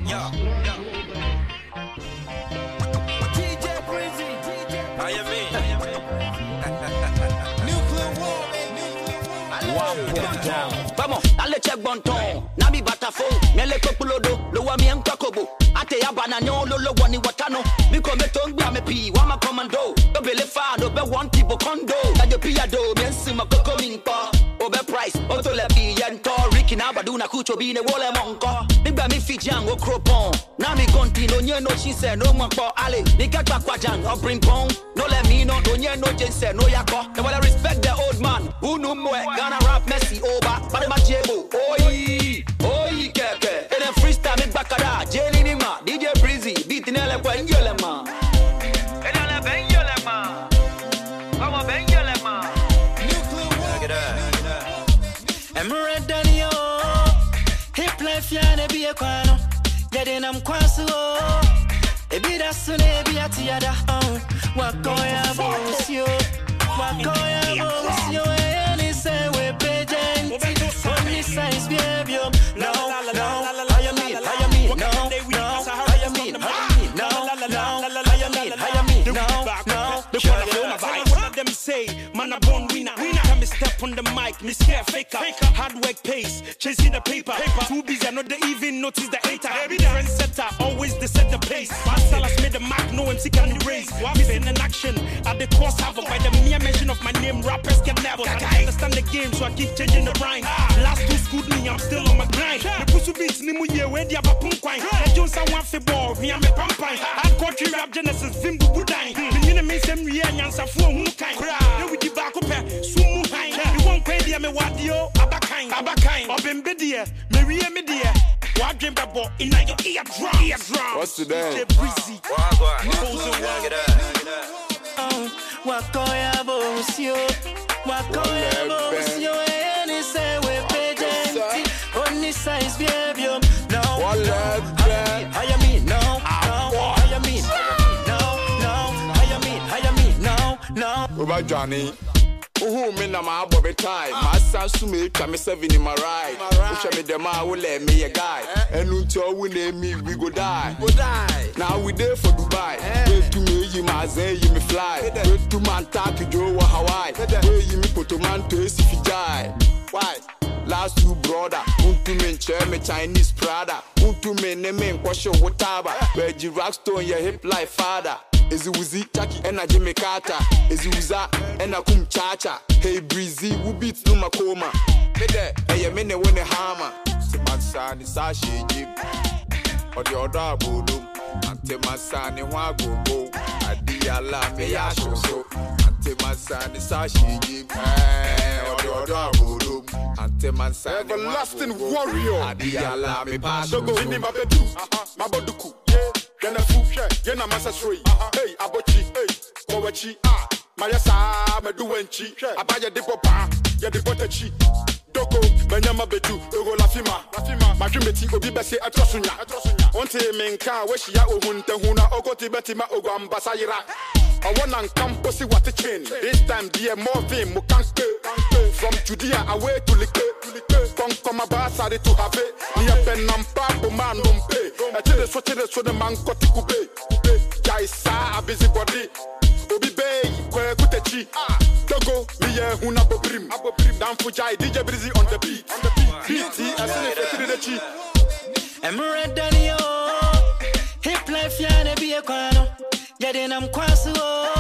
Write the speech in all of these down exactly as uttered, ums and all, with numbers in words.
yeah, yeah. D J Breezy, D J. How you mean? Nuclear war, man. One point down. Vamos, dale check bonton. Nami batafo, mele kopulodo, lo wa mi enkakobo. Ate ya bananyo, lo lo wani watano. Mi kometo ngba me pi, wa ma commando. Do bele fa, do be one people condo. Da je pi ado, mi ensima koko minko. Obe price, oto le bi yento. Ricky na baduna kucho bi ne wole monko. Nigba mi fi jang o cropon. Na mi konti no nye no chinse no mwanko ale. Mi kakwa kwa jang o bring pong. No le mi no, no nye no jinse no yako. They wanna respect the old man. Who no mwe, gonna rap Messi over. Bade ma jebo, oi, oi keke. Ene freestyle mi bakada, jeli ni ma. D J Breezy, beat nele kwa injole ma. Enele benjole ma. Vamos benjole ma. Emerald Daniel, hip life yana be a quano. Yadin am kwasu, a bit as soon as be at the other. What go ya boss you? What go ya boss you? Any say we pay gent. Only size behavior. No, no, how you mean? How you mean? No, no, how you mean? How you mean? No, no, how you mean? How you mean? No, no. One of them say, man a born winner. Time me step on the mic, me scare faker. Hard work pays, chasing the paper. Too busy, I know they even notice the hater. Different setter, always they set the pace. Marcellus made the mark, no M C can erase. Missing in action, at the course havoc. By the mere mention of my name, rappers can never. I understand the game, so I keep changing the rhyme. Last two schooled me, I'm still on my grind. The pussy beats ni muye, where the other punk wine. I don't say one for ball, me I'm a pampine. Hardcore rap genesis, Vimbu Budine. Me need a miss them real answer for who kind. You with the back up here, sumu high. You won't pay the me what yo, abakain, abakain. Up in bedia, Maria media. What dream about in your ear drum, ear drum. What's today? Breezy. What go ya boss you? What go ya boss you? Any say we pay gent. Only size behavior. No, how you mean? No, no, how you mean? No, no, how you mean? How you mean? No, no. What about Johnny? Who me na my bobby tie? My son to me, come seven in my ride. Push me the man will let me a guy. And until we name me, we go die. Go die. Now we there for Dubai. Wait to me, you my say you me fly. Wait to man talk you Joe Hawaii. Wait you me put a man to if you die. Why? Last two brother, unto me chair me Chinese Prada. Unto me name question whatever. Where you rockstone your hip like father. Is it Uzi, Jackie, and a Jimmy Carter? Is it Uza, and a Kum Chacha? Hey Breezy, who beats Numa Coma? Hey, hey, a minute when a hammer. The man son is Sashi Jim. Or the other Bodo. Until my son in Wago go. I did a laugh, a yasho so. Until my son is Sashi Jim. Or the other Bodo. Until my son. Everlasting warrior. I did a laugh, me pass. So go in my bedroom. My boduku. Yana fuche, yana masa shrui. Hey, abochi, hey, kowachi. Ah, mayasa, meduenchi. Abaya dipopa, ya dipotechi. Doko, benyama bedu, dogo lafima. Lafima, majumeti obi bese atrosunya. Onte menka, weshi ya ohunte huna. Ogoti beti ma ogo ambasayira. I wanna campusi what a chain. This time, dear more fame, mukanke. From Judea away to Like. Come come about sorry to have it. Near Penampa, man don't pay. I tell the switch so the man got to coupe. Jaisa, a busybody. Obi Bay, where Kutechi. Togo, me a huna bobrim. Abobrim, down for Jai, D J Breezy on the beat. On the beat. B T, I said it for the chi. Emerald Daniel, hip life yana be a quano. Yadin am kwasu,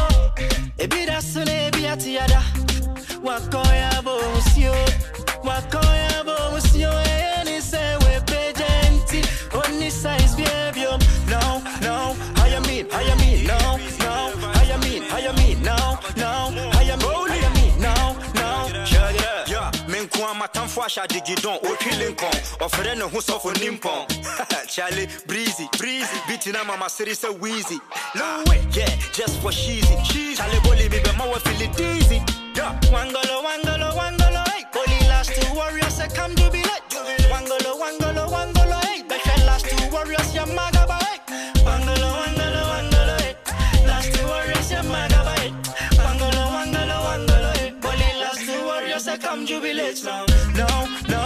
a bit as soon as be at the other. What go ya boss you? What go ya boss you? Any say we pay gent. Only size behavior. No, no, how you mean? How you mean? No, no, how you mean? How you mean? No, no, how you mean? How you mean? No, no. Shut it up. Yeah, men kwa matamfo asha digidon o twilinko. Ofere ne ho so for nimpon. Charlie Breezy, Breezy. Beating na mama city so wheezy. No way, yeah, just for cheesy. Charlie Bolly me be ma we feel it dizzy. Yeah, Wangolo, wangolo, wangolo, hey. Only last two warriors say come jubilate. Wangolo, wangolo, wangolo, hey. The last two warriors ya magaba, hey. Wangolo, wangolo, wangolo, hey. Last two warriors ya magaba, hey. Wangolo, wangolo, wangolo, hey. Only last two warriors say come jubilate now. No, no.